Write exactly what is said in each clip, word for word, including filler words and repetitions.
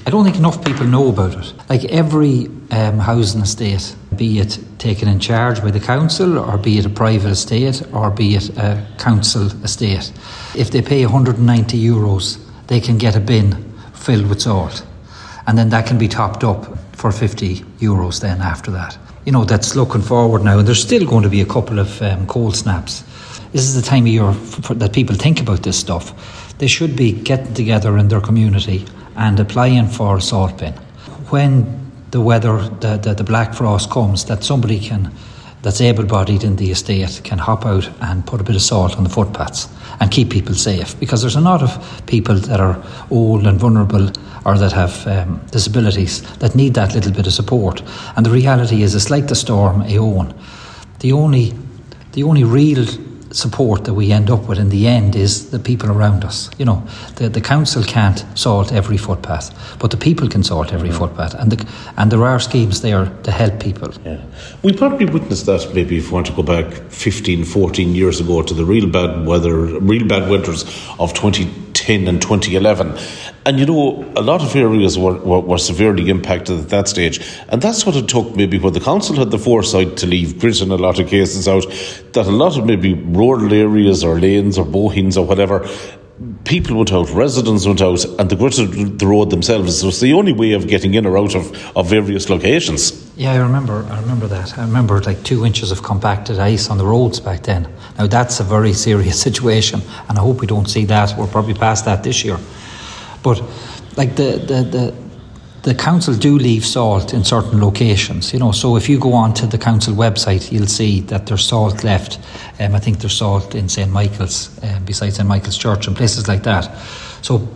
I don't think enough people know about it. Like every um, housing estate, be it taken in charge by the council or be it a private estate or be it a council estate, if they pay one hundred ninety euros, they can get a bin filled with salt. And then that can be topped up for fifty euros then after that. You know, that's looking forward now. And there's still going to be a couple of um, cold snaps. This is the time of year for, that people think about this stuff. They should be getting together in their community and applying for a salt bin. When the weather, the, the, the black frost comes, that somebody can, that's able-bodied in the estate, can hop out and put a bit of salt on the footpaths and keep people safe. Because there's a lot of people that are old and vulnerable or that have um, disabilities that need that little bit of support. And the reality is, it's like the storm Eowyn. The only, the only real support that we end up with in the end is the people around us. You know, the, the council can't salt every footpath, but the people can salt every mm. footpath, and the, and there are schemes there to help people. Yeah. We probably witnessed that maybe if we want to go back fifteen, fourteen years ago to the real bad weather, real bad winters of twenty ten and twenty eleven. And, you know, a lot of areas were, were, were severely impacted at that stage. And that's what it took maybe when the council had the foresight to leave grit in a lot of cases out, that a lot of maybe rural areas or lanes or bohings or whatever, people went out, residents went out, and they gritted the road themselves. It was the only way of getting in or out of, of various locations. Yeah, I remember I remember that. I remember like two inches of compacted ice on the roads back then. Now, that's a very serious situation, and I hope we don't see that. We're probably past that this year. But like the, the, the, the council do leave salt in certain locations, you know, so if you go on to the council website, you'll see that there's salt left. Um, I think there's salt in Saint Michael's, um, beside Saint Michael's Church and places like that. So,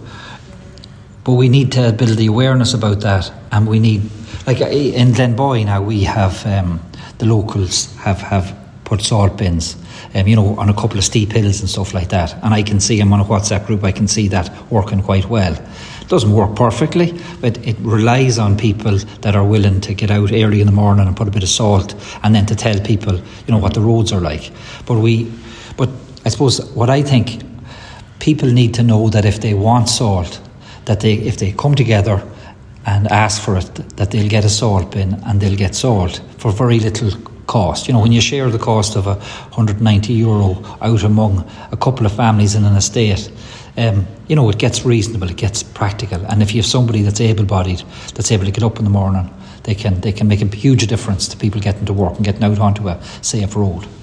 but we need to build the awareness about that, and we need, like in Glenboy now, we have, um, the locals have, have put salt bins, um, you know, on a couple of steep hills and stuff like that. And I can see them on a WhatsApp group, I can see that working quite well. It doesn't work perfectly, but it relies on people that are willing to get out early in the morning and put a bit of salt, and then to tell people, you know, what the roads are like. But we, but I suppose what I think, people need to know that if they want salt, that they, if they come together and ask for it, that they'll get a salt bin and they'll get salt for very little cost. You know, when you share the cost of a one hundred ninety euro out among a couple of families in an estate, um, you know, it gets reasonable, it gets practical. And if you have somebody that's able-bodied, that's able to get up in the morning, they can they can make a huge difference to people getting to work and getting out onto a safe road.